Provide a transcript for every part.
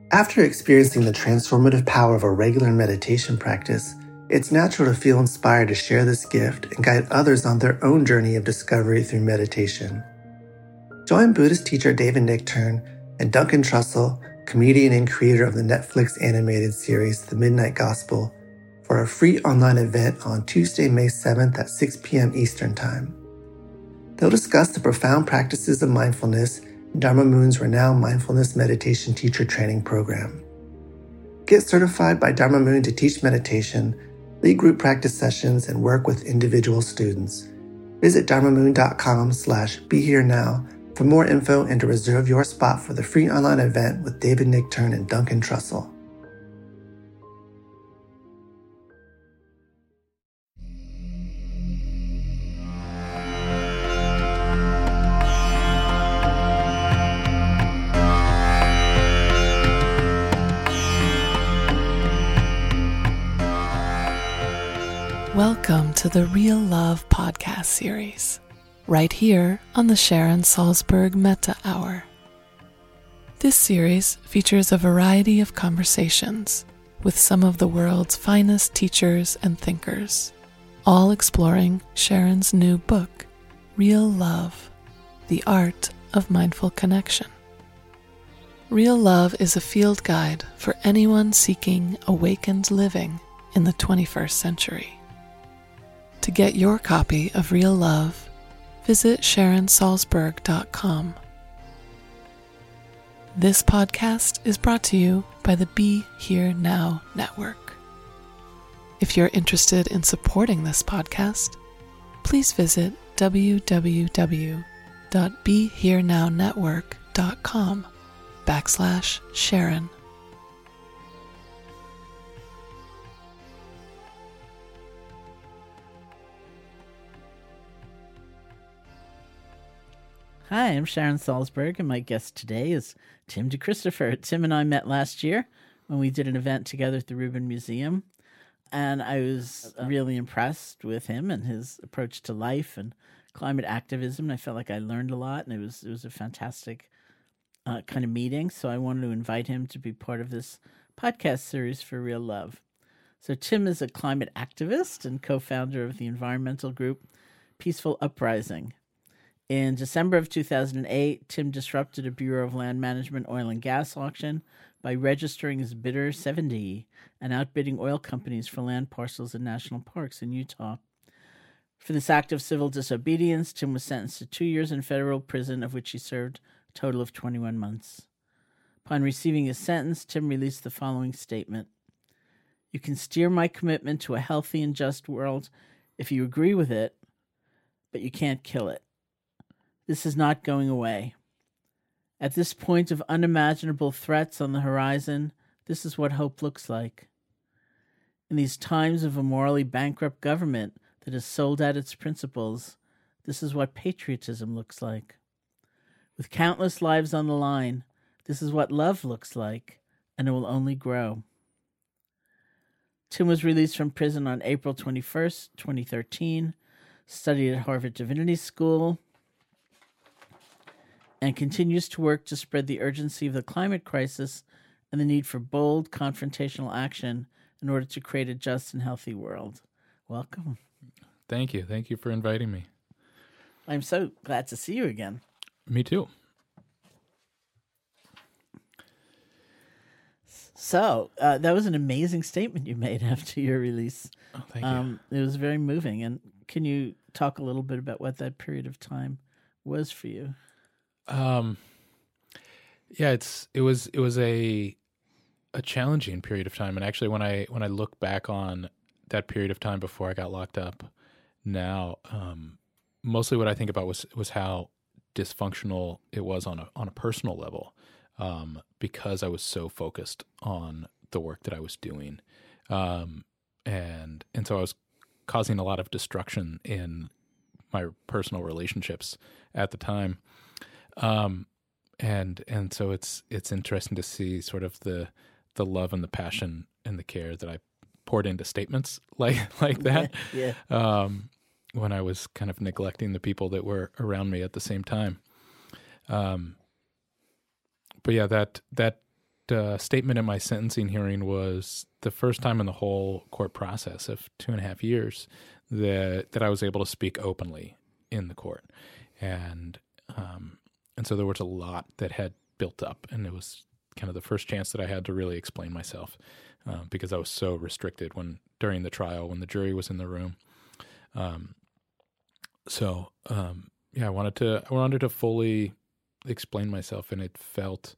After experiencing the transformative power of a regular meditation practice, it's natural to feel inspired to share this gift and guide others on their own journey of discovery through meditation. Join Buddhist teacher David Nichtern and Duncan Trussell, comedian and creator of the Netflix animated series The Midnight Gospel, for a free online event on Tuesday, May 7th at 6 p.m. Eastern Time. They'll discuss the profound practices of mindfulness in Dharma Moon's renowned mindfulness meditation teacher training program. Get certified by Dharma Moon to teach meditation, lead group practice sessions, and work with individual students. Visit dharmamoon.com/BeHereNow for more info and to reserve your spot for the free online event with David Nichtern and Duncan Trussell. Welcome to the Real Love podcast series, right here on the Sharon Salzberg Metta Hour. This series features a variety of conversations with some of the world's finest teachers and thinkers, all exploring Sharon's new book, Real Love, The Art of Mindful Connection. Real Love is a field guide for anyone seeking awakened living in the 21st century. To get your copy of Real Love, visit SharonSalzberg.com. This podcast is brought to you by the Be Here Now Network. If you're interested in supporting this podcast, please visit www.BeHereNowNetwork.com/Sharon. Hi, I'm Sharon Salzberg, and my guest today is Tim DeChristopher. Tim and I met last year when we did an event together at the Rubin Museum, and I was really impressed with him and his approach to life and climate activism. I felt like I learned a lot, and it was a fantastic kind of meeting, so I wanted to invite him to be part of this podcast series for Real Love. So Tim is a climate activist and co-founder of the environmental group Peaceful Uprising. In December of 2008, Tim disrupted a Bureau of Land Management oil and gas auction by registering as bidder 7D and outbidding oil companies for land parcels in national parks in Utah. For this act of civil disobedience, Tim was sentenced to 2 years in federal prison, of which he served a total of 21 months. Upon receiving his sentence, Tim released the following statement: "You can steer my commitment to a healthy and just world if you agree with it, but you can't kill it. This is not going away. At this point of unimaginable threats on the horizon, this is what hope looks like. In these times of a morally bankrupt government that has sold out its principles, this is what patriotism looks like. With countless lives on the line, this is what love looks like, and it will only grow." Tim was released from prison on April 21st, 2013, studied at Harvard Divinity School, and continues to work to spread the urgency of the climate crisis and the need for bold, confrontational action in order to create a just and healthy world. Welcome. Thank you. Thank you for inviting me. I'm so glad to see you again. Me too. So, that was an amazing statement you made after your release. Oh, thank you. It was very moving. And can you talk a little bit about what that period of time was for you? Yeah, it was a challenging period of time, and actually, when I look back on that period of time before I got locked up, now, mostly what I think about was how dysfunctional it was on a personal level, because I was so focused on the work that I was doing, and so I was causing a lot of destruction in my personal relationships at the time. And so it's interesting to see sort of the love and the passion and the care that I poured into statements like that. Yeah. When I was kind of neglecting the people that were around me at the same time. But yeah, that statement in my sentencing hearing was the first time in the whole court process of 2.5 years that I was able to speak openly in the court, and so there was a lot that had built up, and it was kind of the first chance that I had to really explain myself, because I was so restricted during the trial when the jury was in the room. I wanted to fully explain myself, and it felt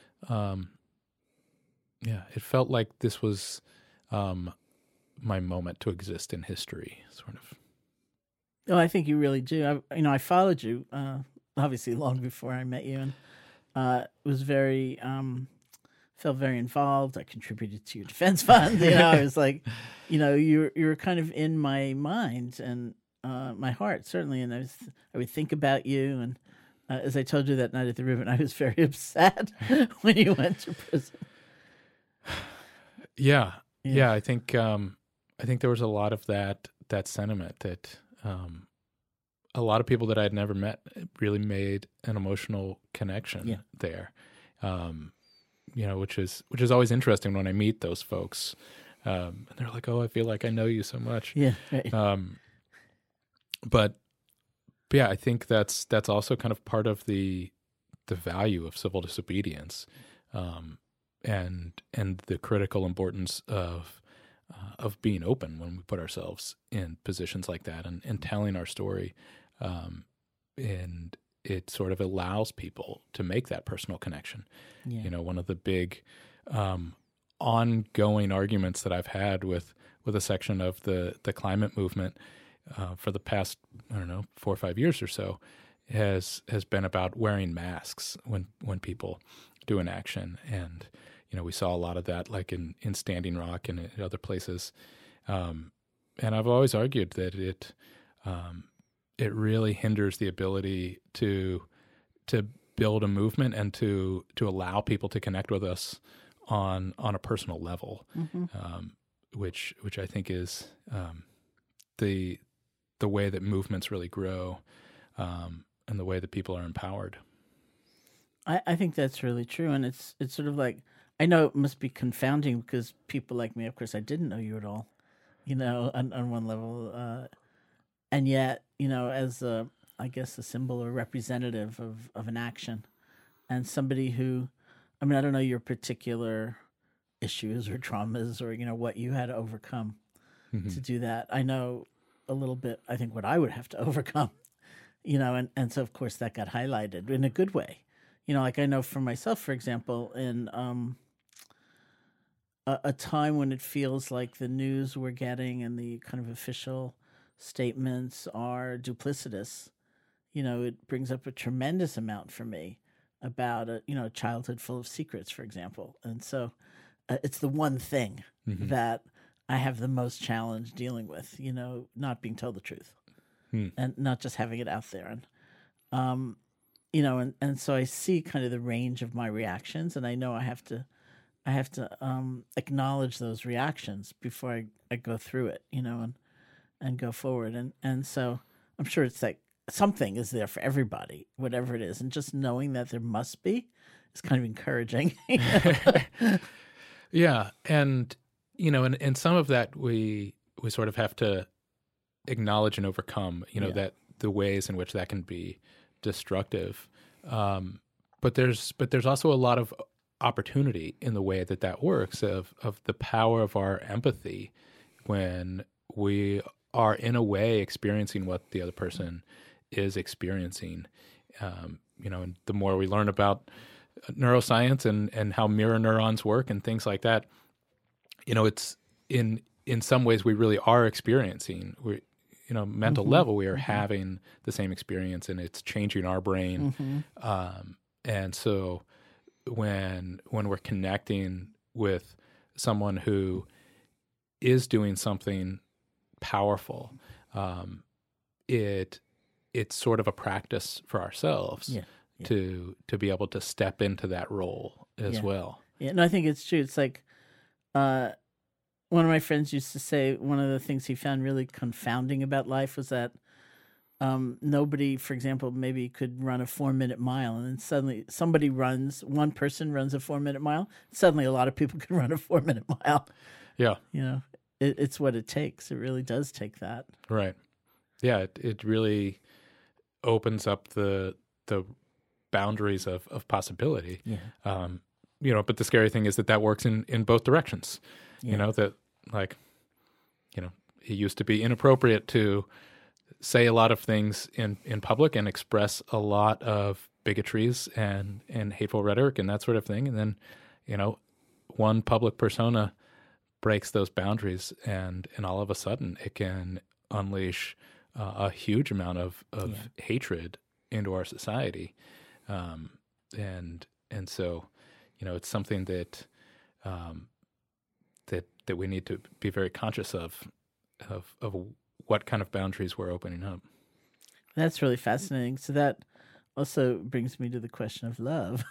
like this was my moment to exist in history, sort of. Oh, I think you really do. I followed you obviously long before I met you, and was very felt very involved. I contributed to your defense fund. I was like, you're kind of in my mind and my heart, certainly. And I would think about you. And as I told you that night at the Ribbon, I was very upset when you went to prison. Yeah. I think there was a lot of that sentiment that a lot of people that I had never met really made an emotional connection there. Which is always interesting when I meet those folks, and they're like, "Oh, I feel like I know you so much." Yeah. Right. But yeah, I think that's also kind of part of the value of civil disobedience, and the critical importance of being open when we put ourselves in positions like that and telling our story, and it sort of allows people to make that personal connection. Yeah. One of the big ongoing arguments that I've had with a section of the climate movement for the past, 4 or 5 years or so has been about wearing masks when people do an action. And, we saw a lot of that like in Standing Rock and in other places. And I've always argued that it really hinders the ability to build a movement and to allow people to connect with us on a personal level, which I think is the way that movements really grow, and the way that people are empowered. I think that's really true, and it's sort of like, I know it must be confounding because people like me, of course, I didn't know you at all, on one level, and yet, as I guess a symbol or representative of an action, and somebody who, I don't know your particular issues or traumas or, what you had to overcome to do that. I know a little bit, I think, what I would have to overcome, and so of course that got highlighted in a good way. Like I know for myself, for example, in a time when it feels like the news we're getting and the kind of official statements are duplicitous, it brings up a tremendous amount for me about a childhood full of secrets, for example. And so it's the one thing that I have the most challenge dealing with, not being told the truth and not just having it out there. And, and so I see kind of the range of my reactions, and I know I have to acknowledge those reactions before I go through it, and go forward. And so I'm sure it's like something is there for everybody, whatever it is. And just knowing that there must be is kind of encouraging. Yeah. And, and some of that we sort of have to acknowledge and overcome, that the ways in which that can be destructive. But there's also a lot of opportunity in the way that works of the power of our empathy when we are in a way experiencing what the other person is experiencing. And the more we learn about neuroscience and how mirror neurons work and things like that, it's in some ways we really are experiencing, mental level, we are having the same experience, and it's changing our brain. And so when we're connecting with someone who is doing something powerful, it's sort of a practice for ourselves to be able to step into that role as well. Yeah, no, I think it's true. It's like one of my friends used to say one of the things he found really confounding about life was that nobody, for example, maybe could run a 4-minute mile, and then suddenly one person runs a 4-minute mile. Suddenly, a lot of people can run a 4-minute mile. Yeah. It's what it takes. It really does take that. Right. Yeah. It really opens up the boundaries of possibility. Yeah. But the scary thing is that works in both directions. Yeah. It used to be inappropriate to say a lot of things in public and express a lot of bigotries and hateful rhetoric and that sort of thing. And then, one public persona breaks those boundaries, and all of a sudden it can unleash a huge amount of hatred into our society. And so, it's something that that we need to be very conscious of what kind of boundaries we're opening up. That's really fascinating. So that also brings me to the question of love,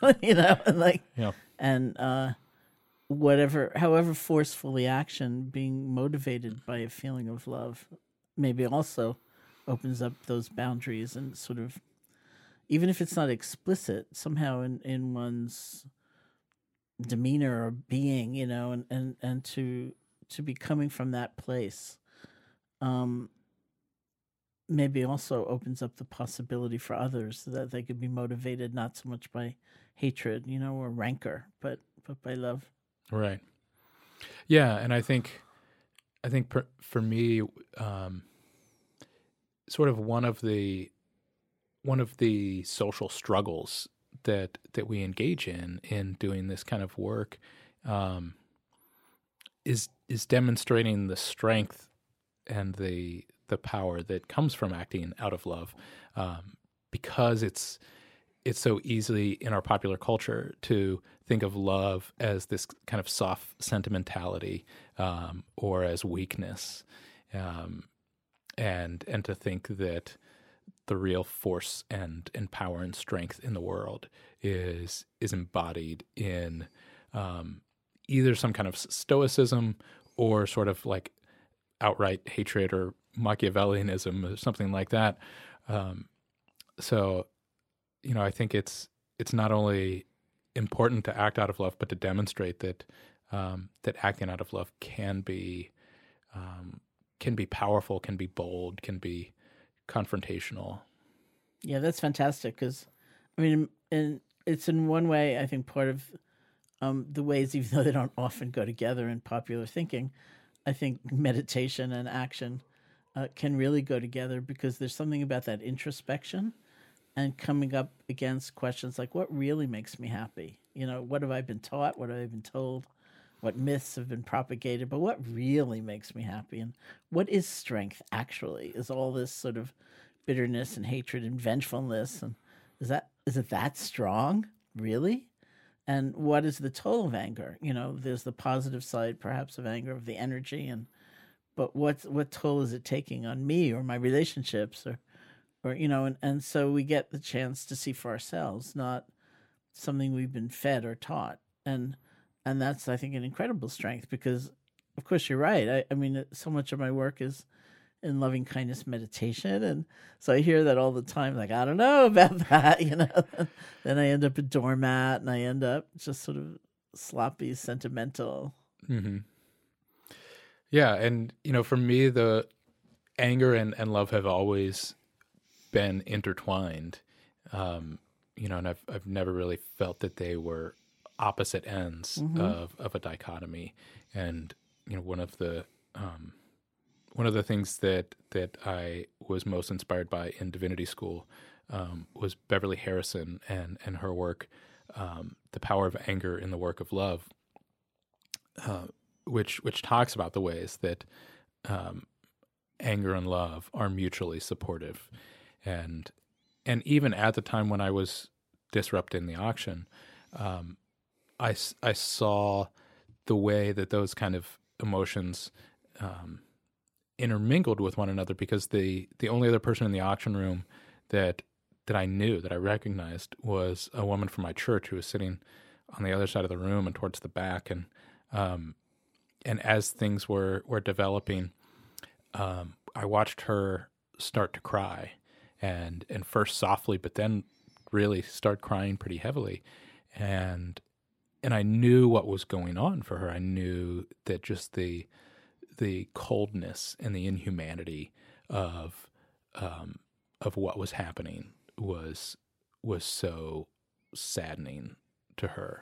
however forcefully action being motivated by a feeling of love maybe also opens up those boundaries, and sort of, even if it's not explicit, somehow in one's demeanor or being, and to be coming from that place, maybe also opens up the possibility for others that they could be motivated not so much by hatred, or rancor, but by love. Right. Yeah, and I think for me, sort of one of the social struggles that we engage in doing this kind of work is demonstrating the strength and the power that comes from acting out of love, because it's so easily in our popular culture to think of love as this kind of soft sentimentality, or as weakness, and to think that the real force and power and strength in the world is embodied in either some kind of stoicism or sort of like outright hatred or Machiavellianism or something like that. So, I think it's not only important to act out of love, but to demonstrate that acting out of love can be powerful, can be bold, can be confrontational. Yeah, that's fantastic, because, and it's in one way, I think, part of the ways, even though they don't often go together in popular thinking, I think meditation and action can really go together, because there's something about that introspection and coming up against questions like, what really makes me happy? What have I been taught? What have I been told? What myths have been propagated? But what really makes me happy? And what is strength, actually? Is all this sort of bitterness and hatred and vengefulness, and is it that strong, really? And what is the toll of anger? There's the positive side, perhaps, of anger, of the energy, but what toll is it taking on me or my relationships, or and so we get the chance to see for ourselves, not something we've been fed or taught, and that's, I think, an incredible strength, because, of course, you're right. I mean, so much of my work is in loving kindness meditation, and so I hear that all the time, like, I don't know about that, Then I end up a doormat, and I end up just sort of sloppy, sentimental. Mm-hmm. Yeah, and for me, the anger and love have always been intertwined, and I've never really felt that they were opposite ends of a dichotomy. And one of the things that I was most inspired by in divinity school was Beverly Harrison and her work, The Power of Anger in the Work of Love, which talks about the ways that anger and love are mutually supportive. And even at the time when I was disrupting the auction, I saw the way that those kind of emotions intermingled with one another, because the only other person in the auction room that I knew, that I recognized, was a woman from my church who was sitting on the other side of the room and towards the back. And as things were developing, I watched her start to cry, and first softly, but then really start crying pretty heavily. And I knew what was going on for her. I knew that just the coldness and the inhumanity of what was happening was so saddening to her,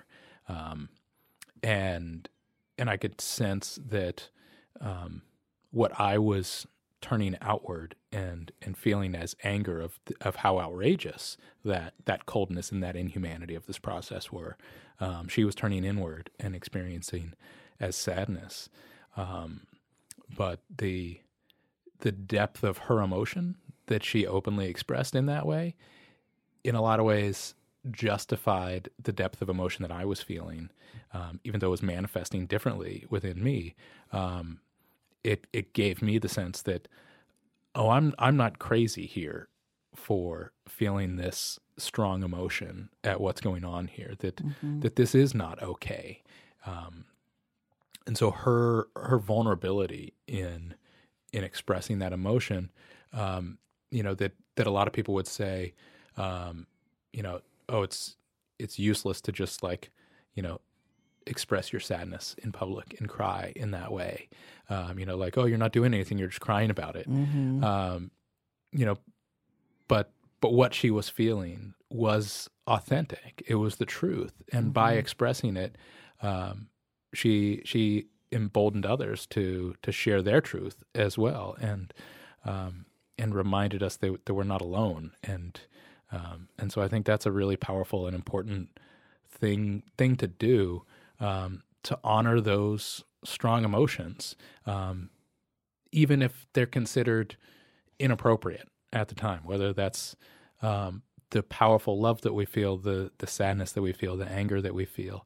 and I could sense that what I was turning outward and feeling as anger of how outrageous that coldness and that inhumanity of this process were, she was turning inward and experiencing as sadness. But the depth of her emotion that she openly expressed in that way, in a lot of ways, justified the depth of emotion that I was feeling, even though it was manifesting differently within me. It gave me the sense that, oh, I'm not crazy here for feeling this strong emotion at what's going on here. That this is not okay. And so her vulnerability in expressing that emotion, that a lot of people would say, oh, it's useless to just express your sadness in public and cry in that way. Oh, you're not doing anything, you're just crying about it. But what she was feeling was authentic. It was the truth. And by expressing it, she emboldened others to share their truth as well, and reminded us that we're not alone. And so I think that's a really powerful and important thing to do, to honor those strong emotions, even if they're considered inappropriate at the time, whether that's the powerful love that we feel, the sadness that we feel, the anger that we feel.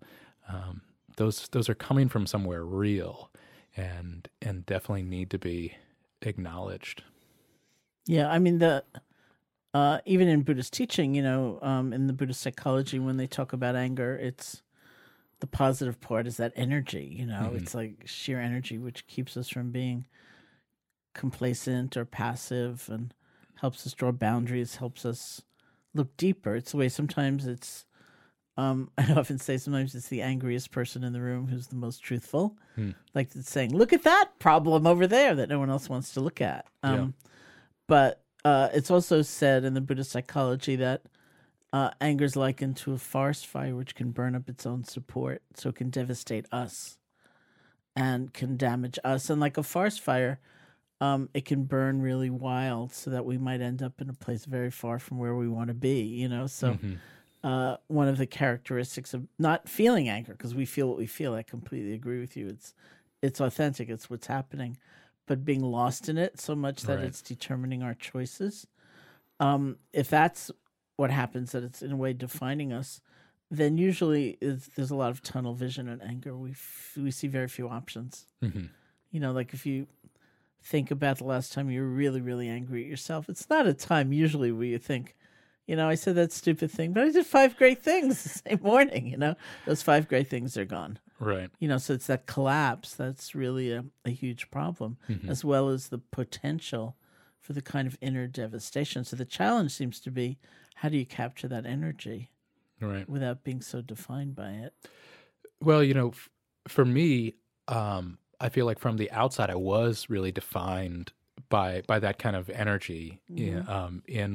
Those are coming from somewhere real, and definitely need to be acknowledged. Yeah, I mean, even in Buddhist teaching, in the Buddhist psychology, when they talk about anger, it's the positive part is that energy. It's like sheer energy, which keeps us from being complacent or passive, and helps us draw boundaries, helps us look deeper. It's the way sometimes it's. I often say sometimes it's the angriest person in the room who's the most truthful. Like it's saying, look at that problem over there that no one else wants to look at. But it's also said in the Buddhist psychology that anger is likened to a forest fire, which can burn up its own support. So it can devastate us and can damage us. And like a forest fire, it can burn really wild so that we might end up in a place very far from where we want to be, So one of the characteristics of not feeling anger, because we feel what we feel, I completely agree with you. It's authentic. It's what's happening. But being lost in it so much that it's determining our choices. If that's what happens, that it's in a way defining us, then usually there's a lot of tunnel vision in anger. We see very few options. Like if you think about the last time you were really, really angry at yourself, it's not a time usually where you think, I said that stupid thing, but I did 5 great things the same morning, Those 5 great things are gone. Right. So it's that collapse that's really a huge problem, as well as the potential for the kind of inner devastation. So the challenge seems to be, how do you capture that energy without being so defined by it? Well, for me, I feel like from the outside, I was really defined by that kind of energy in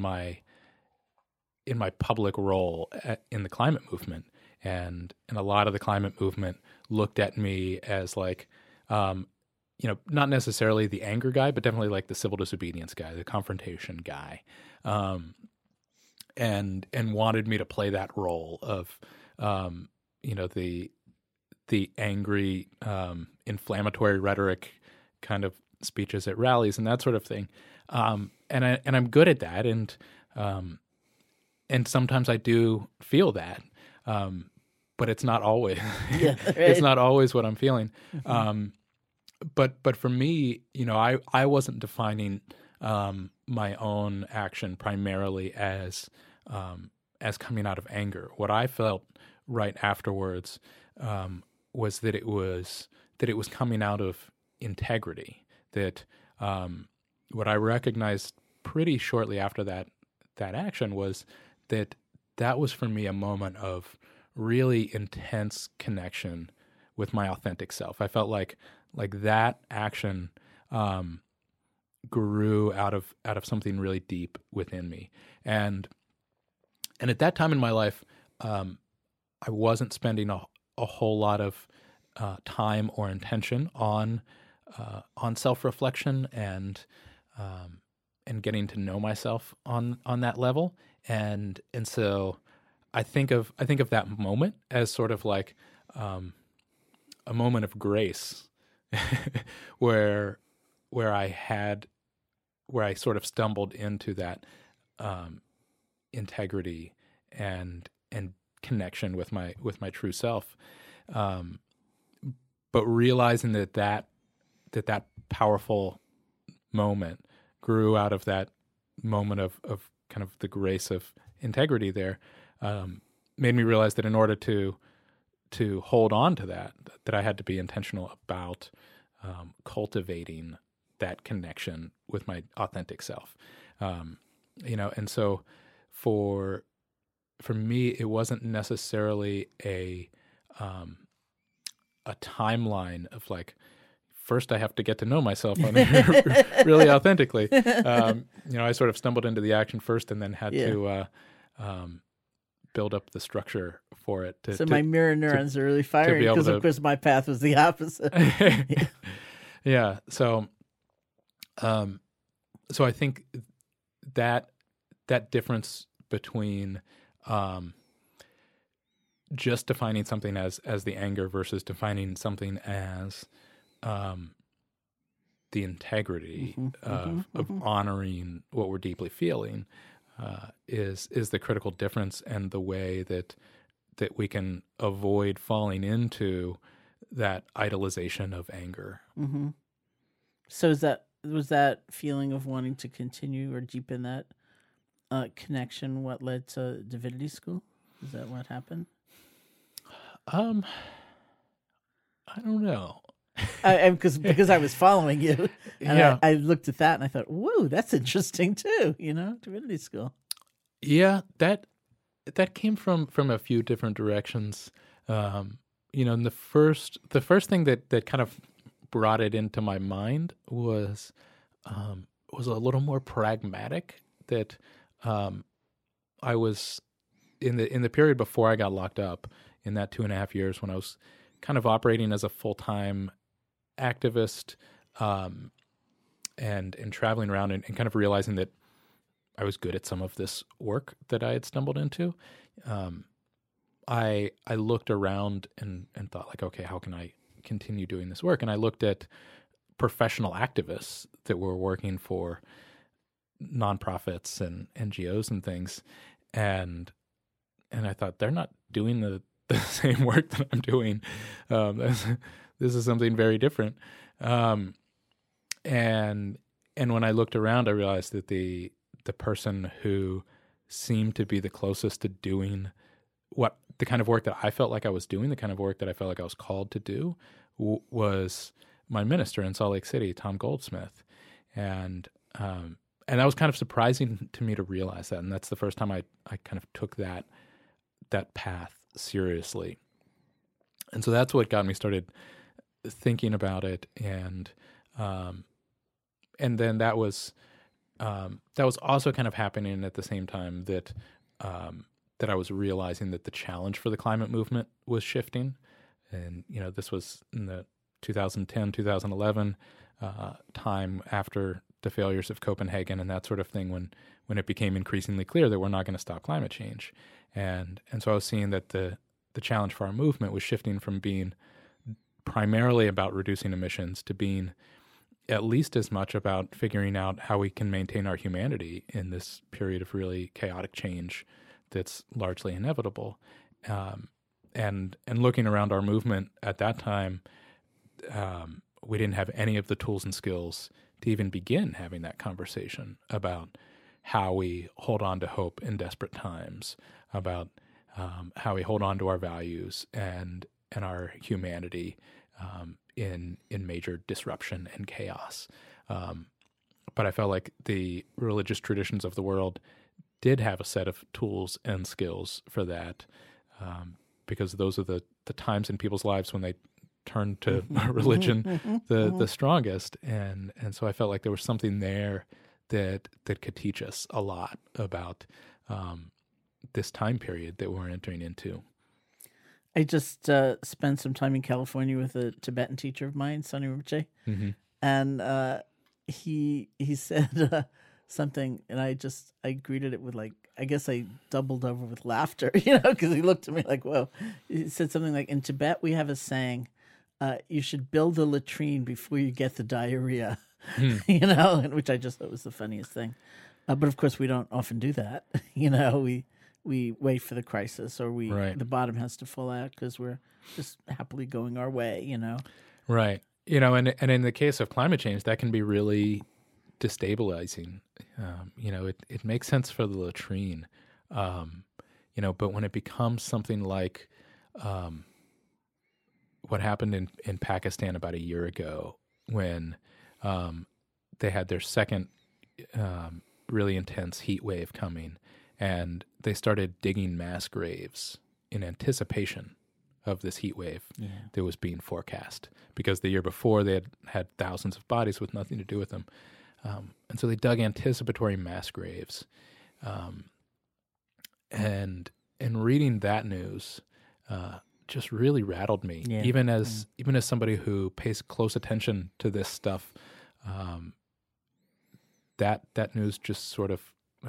my public role in the climate movement. And a lot of the climate movement looked at me as like, not necessarily the anger guy, but definitely like the civil disobedience guy, the confrontation guy, and wanted me to play that role of, the angry, inflammatory rhetoric kind of speeches at rallies and that sort of thing. And I'm good at that, and sometimes I do feel that. But it's not always. It's not always what I'm feeling. But for me, I wasn't defining my own action primarily as coming out of anger. What I felt right afterwards was that it was coming out of integrity. That what I recognized pretty shortly after that that action was that was for me a moment of really intense connection with my authentic self. I felt like that action grew out of something really deep within me, and at that time in my life, I wasn't spending a whole lot of time or intention on self-reflection and getting to know myself on that level, and so I think of that moment as sort of like a moment of grace, where I sort of stumbled into that integrity and connection with my true self, but realizing that powerful moment grew out of that moment of kind of the grace of integrity there, made me realize that in order to hold on to that I had to be intentional about cultivating that connection with my authentic self. And so for me, it wasn't necessarily a timeline of like, first I have to get to know myself really authentically. I sort of stumbled into the action first and then had to build up the structure for it. My mirror neurons are really firing because, of course, my path was the opposite. Yeah. So I think that difference between just defining something as the anger versus defining something as the integrity of honoring what we're deeply feeling is the critical difference, and the way that we can avoid falling into that idolization of anger. Mm-hmm. So was that feeling of wanting to continue or deepen that connection what led to divinity school? Is that what happened? I don't know. Because I was following you, and I looked at that and I thought, "Whoa, that's interesting too." Divinity school. Yeah, that came from a few different directions. And the first thing that kind of brought it into my mind was a little more pragmatic. That I was in the period before I got locked up, in that 2.5 years, when I was kind of operating as a full-time activist, and traveling around and kind of realizing that I was good at some of this work that I had stumbled into. I looked around and thought, like, okay, how can I continue doing this work? And I looked at professional activists that were working for nonprofits and NGOs and things, and I thought, they're not doing the same work that I'm doing. This is something very different. And when I looked around, I realized that the person who seemed to be the closest to doing the kind of work that I felt like I was doing, the kind of work that I felt like I was called to do, was my minister in Salt Lake City, Tom Goldsmith. And that was kind of surprising to me to realize that. And that's the first time I kind of took that path seriously. And so that's what got me started thinking about it. And then that was also kind of happening at the same time that I was realizing that the challenge for the climate movement was shifting. And, this was in the 2010, 2011 time, after the failures of Copenhagen and that sort of thing, when it became increasingly clear that we're not going to stop climate change. And so I was seeing that the challenge for our movement was shifting from being primarily about reducing emissions to being at least as much about figuring out how we can maintain our humanity in this period of really chaotic change that's largely inevitable. And looking around our movement at that time, we didn't have any of the tools and skills to even begin having that conversation about how we hold on to hope in desperate times, about how we hold on to our values and our humanity in major disruption and chaos. But I felt like the religious traditions of the world did have a set of tools and skills for that, because those are the times in people's lives when they turn to religion the strongest, and so I felt like there was something there that could teach us a lot about this time period that we're entering into. I just spent some time in California with a Tibetan teacher of mine, Sonny Rinpoche, and he said something, and I greeted it with, like, I guess I doubled over with laughter, because he looked at me like, whoa. He said something like, in Tibet we have a saying, you should build a latrine before you get the diarrhea, and which I just thought was the funniest thing. But of course we don't often do that, we wait for the crisis, or the bottom has to fall out because we're just happily going our way, Right. And in the case of climate change, that can be really destabilizing. It makes sense for the latrine, but when it becomes something like what happened in Pakistan about a year ago, when they had their second really intense heat wave coming, and they started digging mass graves in anticipation of this heat wave that was being forecast, because the year before they had thousands of bodies with nothing to do with them. And so they dug anticipatory mass graves. And reading that news just really rattled me, even as somebody who pays close attention to this stuff. That news just sort of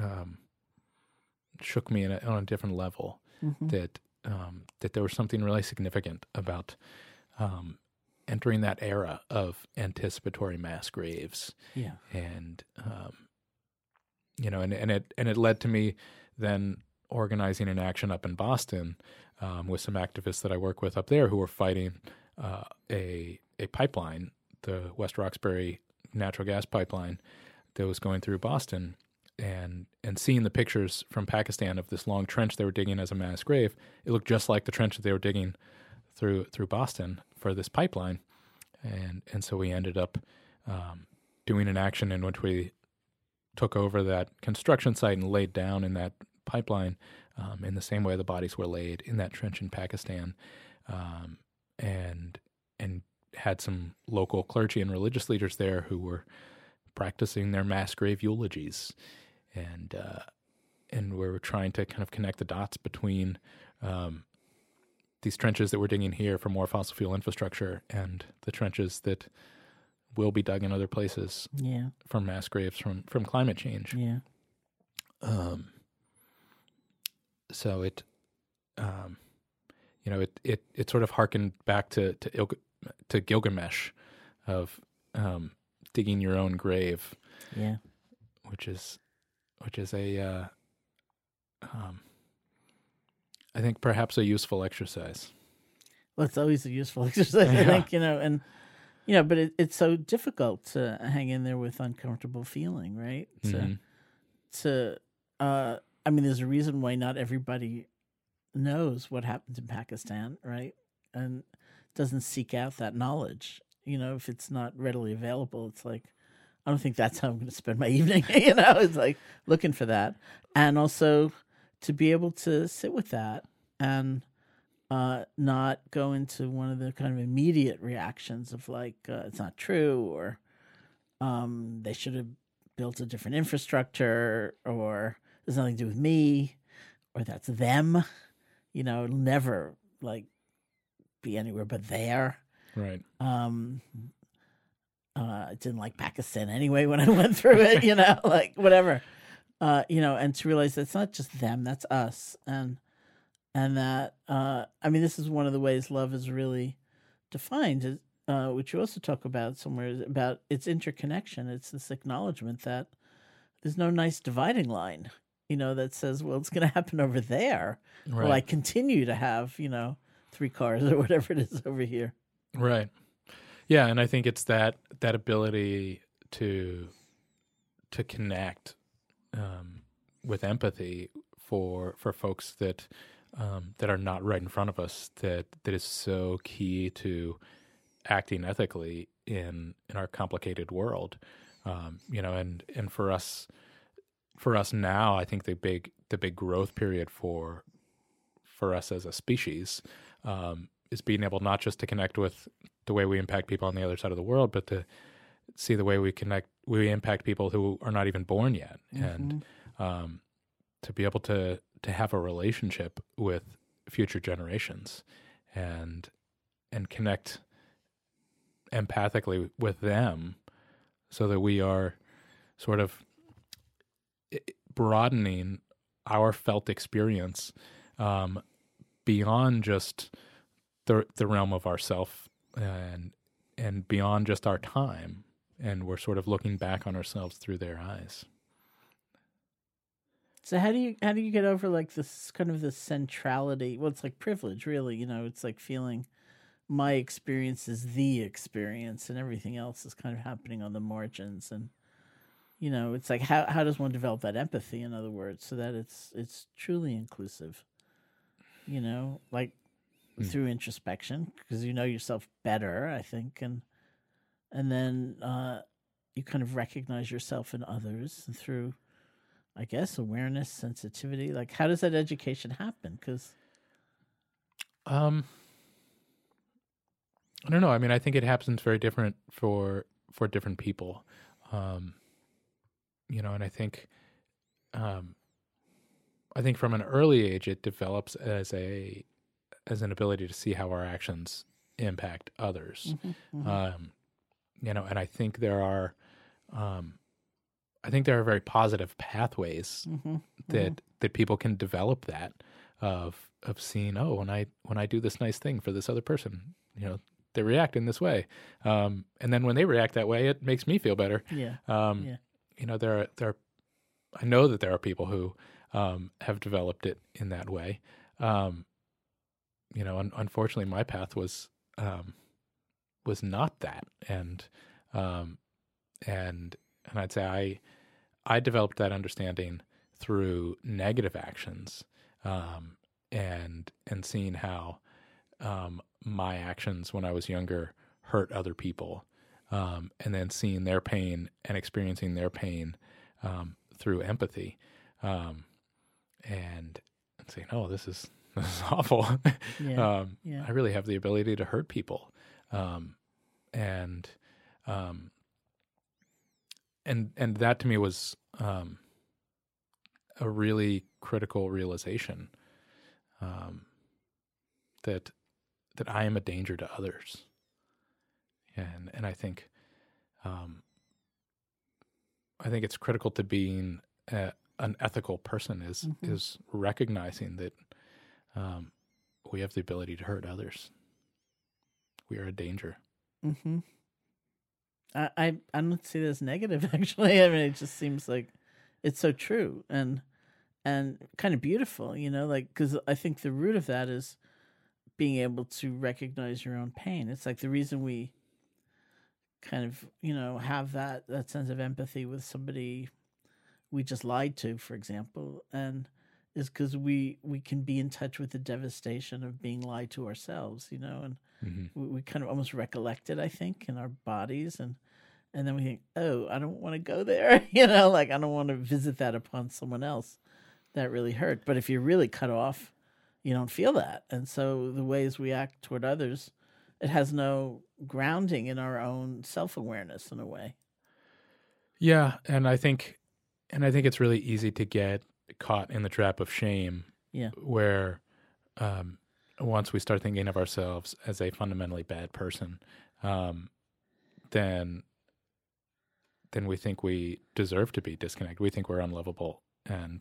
shook me on a different level. That there was something really significant about entering that era of anticipatory mass graves. And it led to me then organizing an action up in Boston with some activists that I work with up there who were fighting a pipeline, the West Roxbury natural gas pipeline that was going through Boston, and seeing the pictures from Pakistan of this long trench they were digging as a mass grave. It looked just like the trench that they were digging through Boston for this pipeline. And so we ended up doing an action in which we took over that construction site and laid down in that pipeline in the same way the bodies were laid in that trench in Pakistan, and had some local clergy and religious leaders there who were practicing their mass grave eulogies, and we were trying to kind of connect the dots between these trenches that we're digging here for more fossil fuel infrastructure and the trenches that will be dug in other places for mass graves from climate change. So it sort of harkened back to Gilgamesh of digging your own grave, which is a I think perhaps a useful exercise. Well, it's always a useful exercise, I think, but it's so difficult to hang in there with uncomfortable feeling, right? I mean, there's a reason why not everybody knows what happened in Pakistan, right? And doesn't seek out that knowledge. If it's not readily available, it's like, I don't think that's how I'm going to spend my evening. It's like looking for that. And also to be able to sit with that and not go into one of the kind of immediate reactions of like, it's not true, or they should have built a different infrastructure, or there's nothing to do with me, or that's them. It'll never like be anywhere but there. Right. I didn't like Pakistan anyway when I went through it, like whatever. And to realize that it's not just them, that's us. And that, this is one of the ways love is really defined, which you also talk about somewhere, about its interconnection. It's this acknowledgement that there's no nice dividing line, that says, well, it's going to happen over there. Right. Well, I continue to have, 3 cars or whatever it is over here. Right. Yeah, and I think it's that ability to connect with empathy for folks that are not right in front of us that is so key to acting ethically in our complicated world. And for us, for us now, I think the big growth period for us as a species is being able not just to connect with the way we impact people on the other side of the world, but to see the way we impact people who are not even born yet, and to be able to have a relationship with future generations and connect empathically with them, so that we are sort of broadening our felt experience beyond just the realm of ourself and beyond just our time, and we're sort of looking back on ourselves through their eyes. So how do you get over like this kind of the centrality? Well, it's like privilege, really. It's like feeling my experience is the experience, and everything else is kind of happening on the margins. And it's like how does one develop that empathy? In other words, so that it's truly inclusive. Like through introspection, because you know yourself better, I think, and then you kind of recognize yourself in others through, I guess, awareness, sensitivity. Like, how does that education happen? Because I don't know. I mean, I think it happens very different for different people. And I think from an early age it develops as an ability to see how our actions impact others. And I think there are very positive pathways that people can develop, that of seeing, when I do this nice thing for this other person, they react in this way, and then when they react that way, it makes me feel better. There are I know that there are people who have developed it in that way. Unfortunately, my path was not that, and I'd say I developed that understanding through negative actions, and seeing how my actions when I was younger hurt other people, and then seeing their pain and experiencing their pain through empathy, and saying, "Oh, this is awful." I really have the ability to hurt people, and that to me was a really critical realization, that I am a danger to others, and I think it's critical to being an ethical person is recognizing that we have the ability to hurt others. We are a danger. I don't see it as negative, actually. I mean, it just seems like it's so true and kind of beautiful, because I think the root of that is being able to recognize your own pain. It's like the reason we kind of, have that sense of empathy with somebody we just lied to, for example, and is because we can be in touch with the devastation of being lied to ourselves, and we kind of almost recollect it, I think, in our bodies, and then we think, oh, I don't want to go there, like I don't want to visit that upon someone else. That really hurt. But if you're really cut off, you don't feel that, and so the ways we act toward others, it has no grounding in our own self-awareness in a way. Yeah, and I think it's really easy to get caught in the trap of shame. Yeah. Where once we start thinking of ourselves as a fundamentally bad person, then we think we deserve to be disconnected. We think we're unlovable, and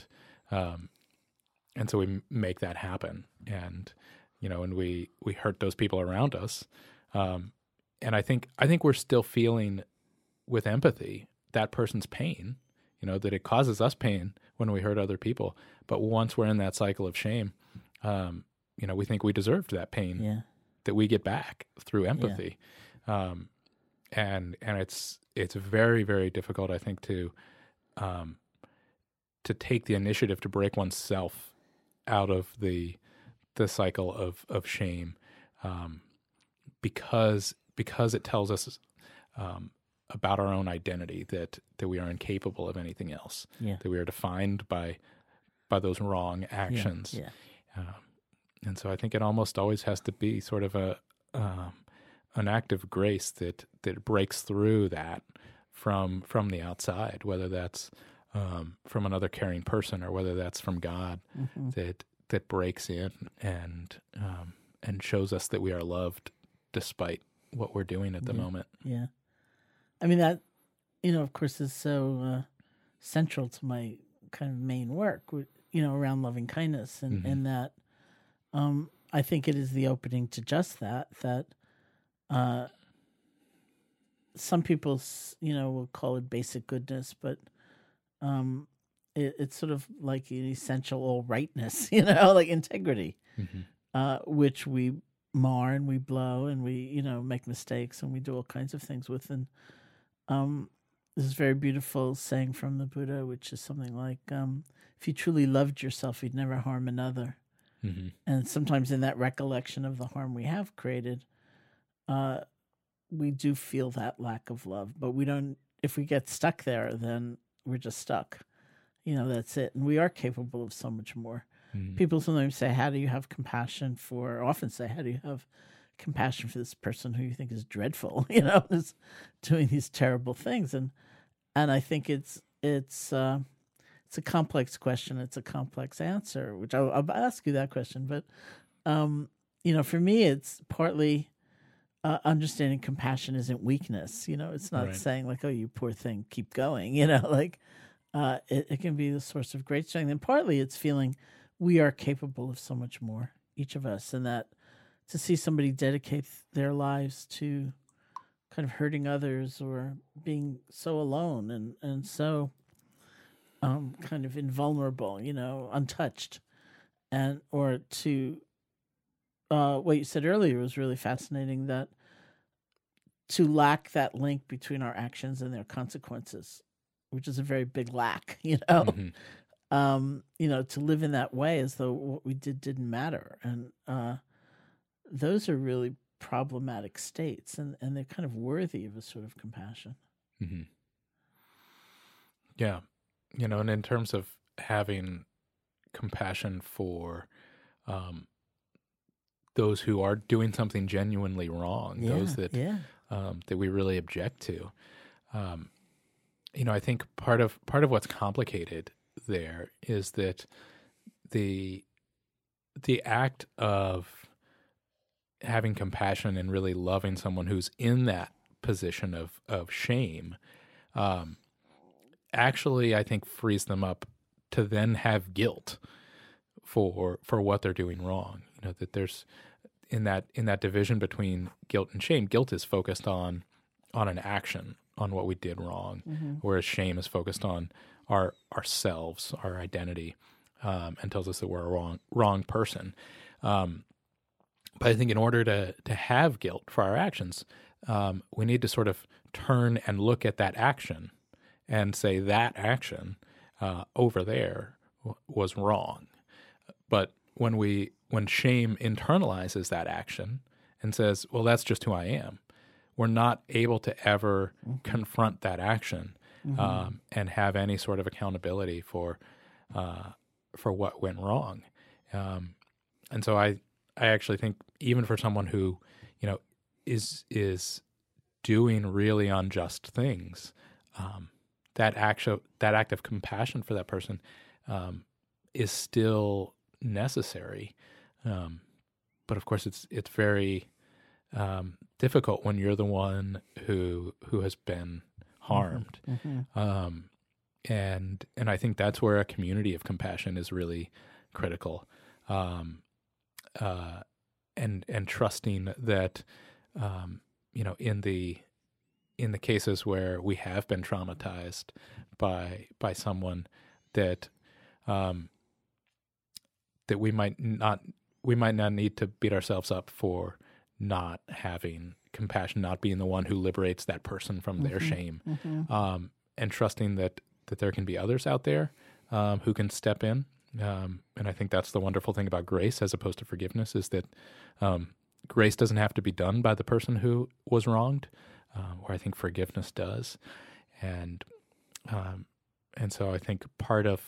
so we make that happen, and and we hurt those people around us. And I think we're still feeling with empathy that person's pain, that it causes us pain when we hurt other people. But once we're in that cycle of shame, we think we deserved that pain that we get back through empathy. And it's very, very difficult, I think, to take the initiative to break oneself out of the cycle of shame, because it tells us about our own identity, that we are incapable of anything else, that we are defined by those wrong actions. And so I think it almost always has to be sort of an act of grace that breaks through that from the outside, whether that's from another caring person or whether that's from God, that breaks in and shows us that we are loved despite what we're doing at the moment. Yeah. I mean, that, of course, is so central to my kind of main work, around loving kindness. And that I think it is the opening to just that some people, will call it basic goodness, but it's sort of like an essential all rightness, like integrity, which we mar and we blow and we, make mistakes and we do all kinds of things with. And this is a very beautiful saying from the Buddha, which is something like, if you truly loved yourself, you'd never harm another. And sometimes in that recollection of the harm we have created, we do feel that lack of love, but we don't, if we get stuck there, then we're just stuck. That's it. And we are capable of so much more. People sometimes say, often say, how do you have compassion for this person who you think is dreadful, is doing these terrible things? And I think it's a complex question. It's a complex answer, which I'll ask you that question. But, for me, it's partly understanding compassion isn't weakness. It's not saying like, oh, you poor thing, keep going, it can be the source of great strength. And partly it's feeling we are capable of so much more, each of us, and that to see somebody dedicate their lives to kind of hurting others or being so alone and so kind of invulnerable, untouched, or to what you said earlier was really fascinating, that to lack that link between our actions and their consequences, which is a very big lack, to live in that way as though what we did didn't matter. And those are really problematic states, and they're kind of worthy of a sort of compassion. Yeah. And in terms of having compassion for those who are doing something genuinely wrong, those that that we really object to, I think part of what's complicated there is that the act of having compassion and really loving someone who's in that position of shame, actually, I think, frees them up to then have guilt for what they're doing wrong. That there's in that division between guilt and shame. Guilt is focused on an action, on what we did wrong, whereas shame is focused on ourselves, our identity, and tells us that we're a wrong person. But I think in order to have guilt for our actions, we need to sort of turn and look at that action and say that action over there was wrong. But when shame internalizes that action and says, well, that's just who I am, we're not able to ever confront that action and have any sort of accountability for what went wrong. And so I actually think even for someone who, is doing really unjust things, that act of compassion for that person is still necessary. But of course, it's very difficult when you're the one who has been harmed. And I think that's where a community of compassion is really critical. And trusting that, in the cases where we have been traumatized by someone, that that we might not need to beat ourselves up for not having compassion, not being the one who liberates that person from their shame, and trusting that there can be others out there who can step in. And I think that's the wonderful thing about grace as opposed to forgiveness, is that grace doesn't have to be done by the person who was wronged. or I think forgiveness does. And so I think part of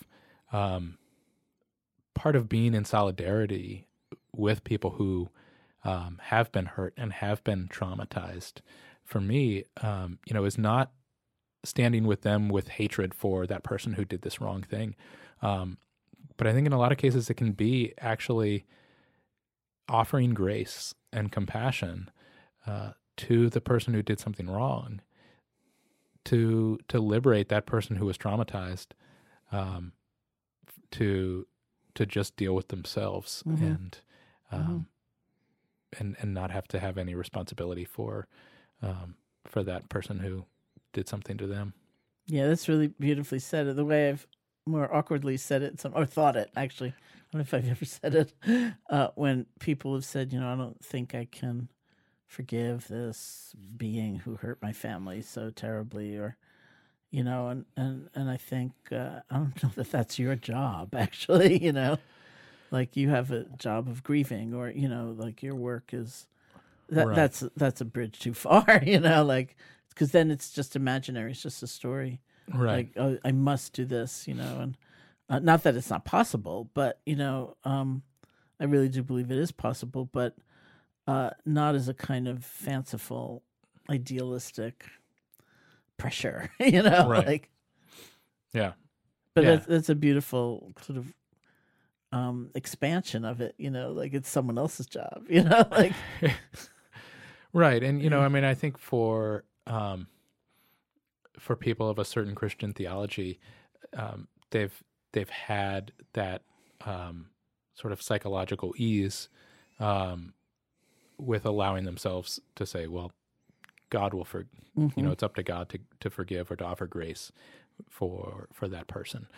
being in solidarity with people who have been hurt and have been traumatized, for me, is not standing with them with hatred for that person who did this wrong thing. But I think in a lot of cases it can be actually offering grace and compassion to the person who did something wrong, to liberate that person who was traumatized, to just deal with themselves and not have to have any responsibility for that person who did something to them. Yeah, that's really beautifully said. The way I've more awkwardly said it, or thought it, actually. I don't know if I've ever said it, when people have said, I don't think I can forgive this being who hurt my family so terribly, or, and I think, I don't know that that's your job, actually, like you have a job of grieving, or, like your work is, Right. that's a bridge too far, like, because then it's just imaginary. It's just a story. Right. Like, oh, I must do this, and not that it's not possible, but, I really do believe it is possible, but not as a kind of fanciful, idealistic pressure, Right. like, Yeah. but Yeah. that's a beautiful sort of expansion of it, like it's someone else's job, like, Right. And, I mean, I think for people of a certain Christian theology, they've had that sort of psychological ease with allowing themselves to say, well, God will it's up to God to forgive or to offer grace for that person.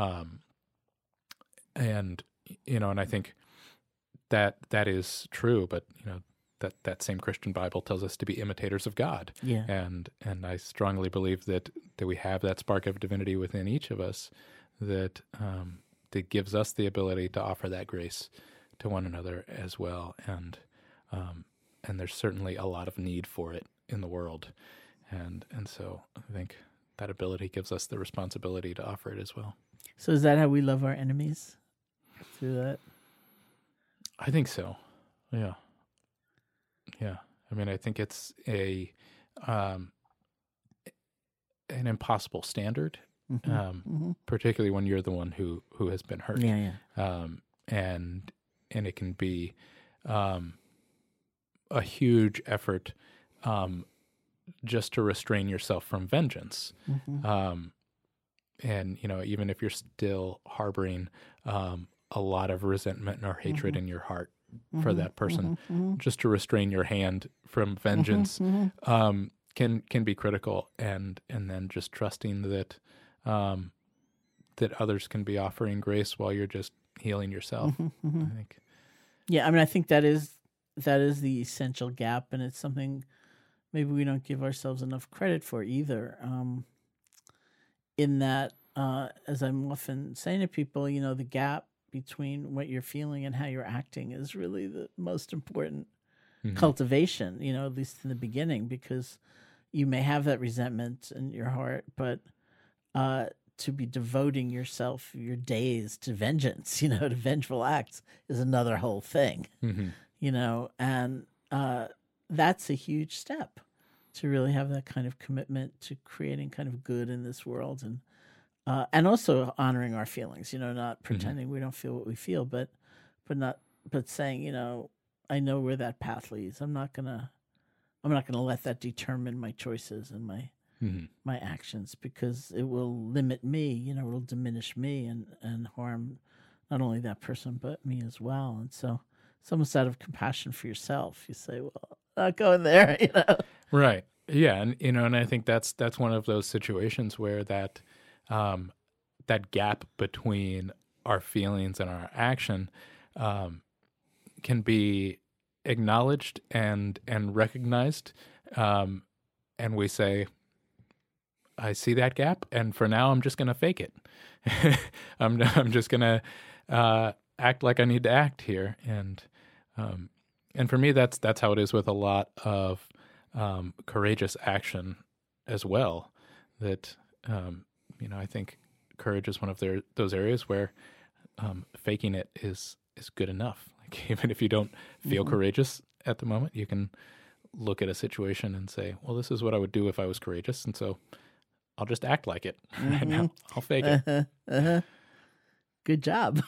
And I think that is true, but that same Christian Bible tells us to be imitators of God. Yeah. And I strongly believe that we have that spark of divinity within each of us that gives us the ability to offer that grace to one another as well. And there's certainly a lot of need for it in the world. And so I think that ability gives us the responsibility to offer it as well. So is that how we love our enemies? Through that? I think so. Yeah. Yeah. I mean, I think it's an impossible standard, particularly when you're the one who has been hurt. Yeah. And it can be a huge effort just to restrain yourself from vengeance. And, even if you're still harboring a lot of resentment or hatred in your heart for that person, just to restrain your hand from vengeance can be critical. And then just trusting that that others can be offering grace while you're just healing yourself. I think. Yeah, I mean, I think that is the essential gap, and it's something maybe we don't give ourselves enough credit for either. In that, as I'm often saying to people, the gap between what you're feeling and how you're acting is really the most important cultivation, at least in the beginning, because you may have that resentment in your heart, but to be devoting yourself, your days to vengeance, to vengeful acts is another whole thing, and that's a huge step to really have that kind of commitment to creating kind of good in this world, and also honoring our feelings, not pretending we don't feel what we feel, but saying, I know where that path leads. I'm not gonna let that determine my choices and my actions, because it will limit me, it'll diminish me and harm not only that person, but me as well. And so it's almost out of compassion for yourself. You say, well, not going there, Right. Yeah. And, and I think that's one of those situations where that gap between our feelings and our action can be acknowledged and recognized. And we say, I see that gap, and for now, I'm just going to fake it. I'm just going to act like I need to act here. And for me, that's how it is with a lot of courageous action as well. That I think courage is one of those areas where faking it is good enough. Like even if you don't feel courageous at the moment, you can look at a situation and say, well, this is what I would do if I was courageous, and so I'll just act like it. And I'll fake it. Good job.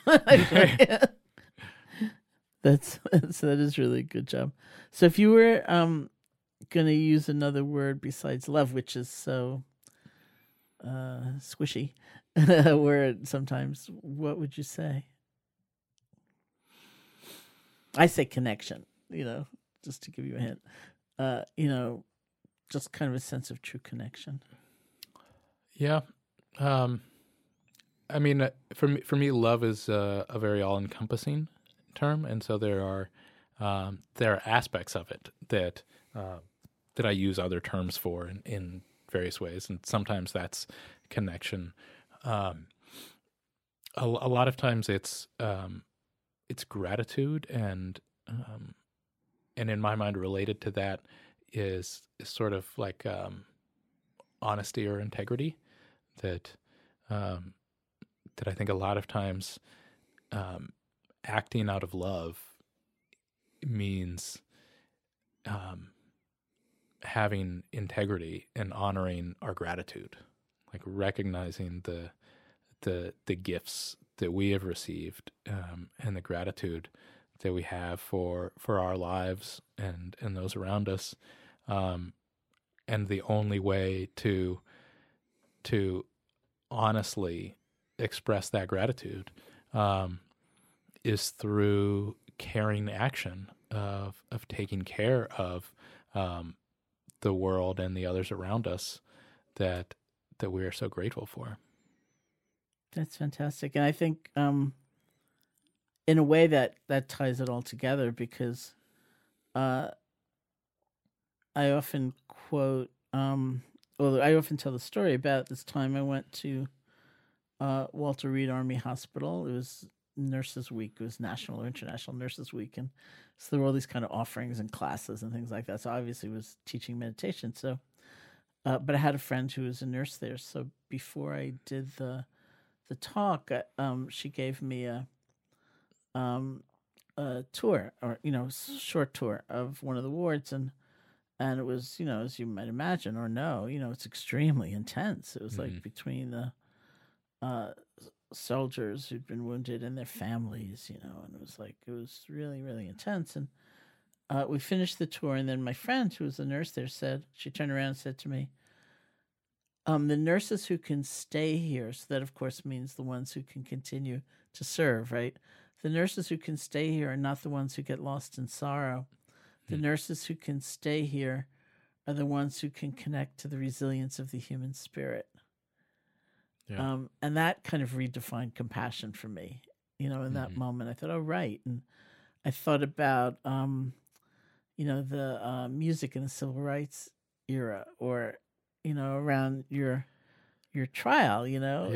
That is really a good job. So if you were going to use another word besides love, which is so squishy word sometimes, what would you say? I say connection, just to give you a hint. Just kind of a sense of true connection. Yeah. I mean, for me, love is a very all-encompassing term, and so there are aspects of it that I use other terms for in various ways, and sometimes that's connection. A lot of times it's gratitude, and in my mind, related to that is sort of like honesty or integrity that I think a lot of times acting out of love means having integrity and honoring our gratitude, like recognizing the gifts that we have received and the gratitude that we have for our lives and those around us, and the only way to honestly express that gratitude is through caring action of taking care of the world and the others around us that we are so grateful for. That's fantastic. And I think in a way that ties it all together, because I often quote, I often tell the story about this time I went to Walter Reed Army Hospital. It was Nurses Week. It was National or International Nurses Week. And so there were all these kind of offerings and classes and things like that. So obviously it was teaching meditation. So, but I had a friend who was a nurse there. So before I did the talk, she gave me a tour, or short tour of one of the wards, and it was, as you might imagine or know, it's extremely intense. It was like between the soldiers who'd been wounded and their families, and it was really, really intense. And we finished the tour, and then my friend, who was a nurse there, she turned around and said to me, the nurses who can stay here, so that of course means the ones who can continue to serve, right? The nurses who can stay here are not the ones who get lost in sorrow. The nurses who can stay here are the ones who can connect to the resilience of the human spirit. Yeah. And that kind of redefined compassion for me, in that moment. I thought, oh, right. And I thought about, the music in the civil rights era, or, around your trial,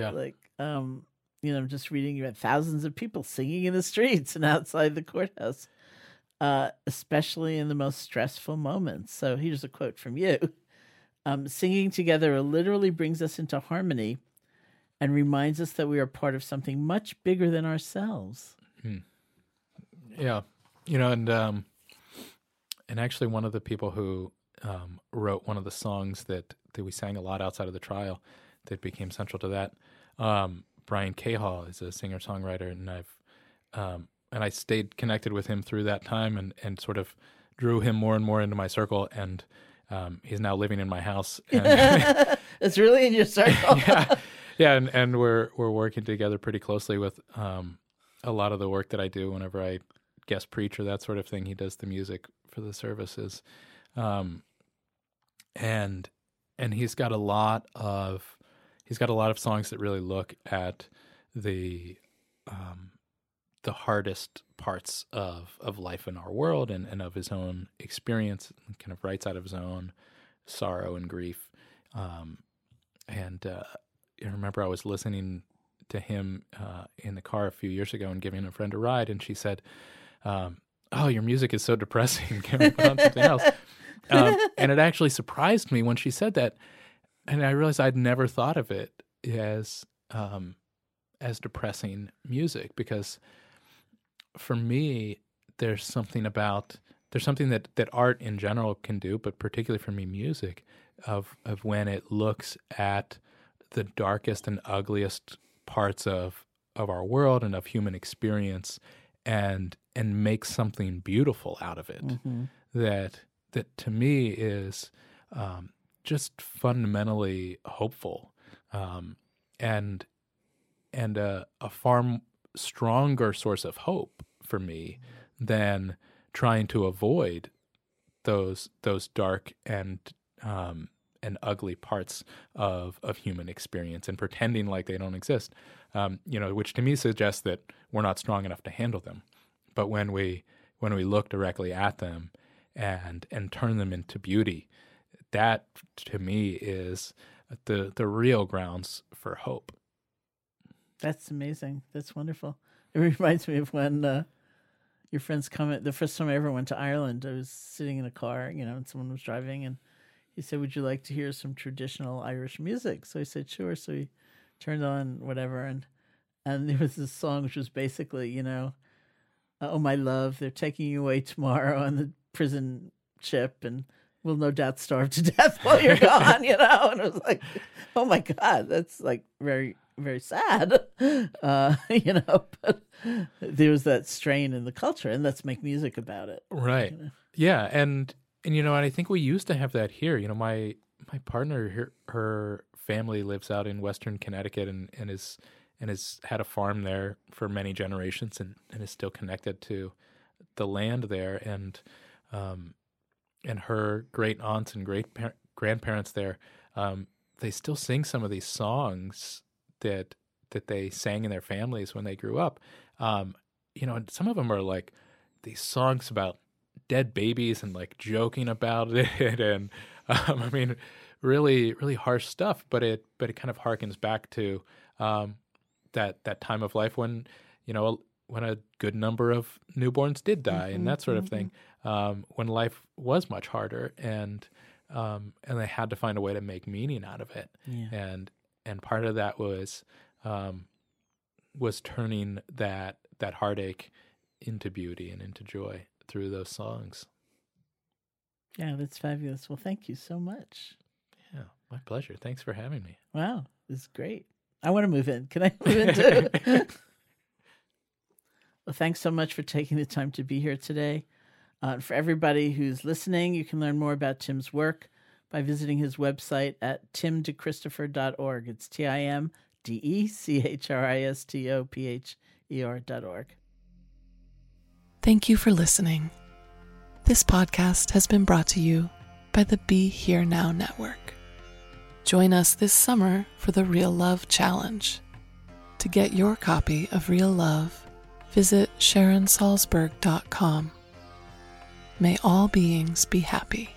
just reading, you had thousands of people singing in the streets and outside the courthouse, especially in the most stressful moments. So here's a quote from you. Singing together literally brings us into harmony and reminds us that we are part of something much bigger than ourselves. Yeah. And actually one of the people who wrote one of the songs that we sang a lot outside of the trial that became central to that, Brian Cahill is a singer-songwriter, and I stayed connected with him through that time and sort of drew him more and more into my circle, and he's now living in my house. And it's really in your circle. Yeah, and we're working together pretty closely with a lot of the work that I do whenever I guest preach or that sort of thing. He does the music for the services, and he's got a lot of songs that really look at the hardest parts of life in our world and of his own experience, and kind of writes out of his own sorrow and grief. I remember I was listening to him in the car a few years ago and giving a friend a ride, and she said, "Oh, your music is so depressing. Can we put on something else?" And it actually surprised me when she said that. And I realized I'd never thought of it as depressing music, because for me, there's something that art in general can do, but particularly for me, music, of when it looks at the darkest and ugliest parts of our world and of human experience, and makes something beautiful out of it. Mm-hmm. That to me is just fundamentally hopeful, and a far stronger source of hope for me than trying to avoid those dark and ugly parts of human experience and pretending like they don't exist. Which to me suggests that we're not strong enough to handle them. But when we look directly at them and turn them into beauty, that to me is the real grounds for hope. That's amazing. That's wonderful. It reminds me of when your friend's comment. The first time I ever went to Ireland, I was sitting in a car, and someone was driving, and he said, "Would you like to hear some traditional Irish music?" So I said, "Sure." So he turned on whatever, and there was this song which was basically, "Oh my love, they're taking you away tomorrow on the prison ship, and we'll no doubt starve to death while you're gone," And it was like, oh my God, that's like very, very sad, But there was that strain in the culture, and let's make music about it, right? Yeah, and I think we used to have that here. My partner, her family lives out in Western Connecticut, and has had a farm there for many generations, and is still connected to the land there, and her great aunts and great grandparents there, they still sing some of these songs that they sang in their families when they grew up. And some of them are like these songs about dead babies and like joking about it, and really, really harsh stuff. But it kind of harkens back to that time of life when a good number of newborns did die, and that sort of thing. When life was much harder, and they had to find a way to make meaning out of it. Yeah. And part of that was turning that heartache into beauty and into joy through those songs. Yeah, that's fabulous. Well, thank you so much. Yeah, my pleasure. Thanks for having me. Wow, this is great. I want to move in. Can I move in too? Well, thanks so much for taking the time to be here today. For everybody who's listening, you can learn more about Tim's work by visiting his website at timdechristopher.org. It's TimDechristopher.org. Thank you for listening. This podcast has been brought to you by the Be Here Now Network. Join us this summer for the Real Love Challenge. To get your copy of Real Love, visit SharonSalzberg.com. May all beings be happy.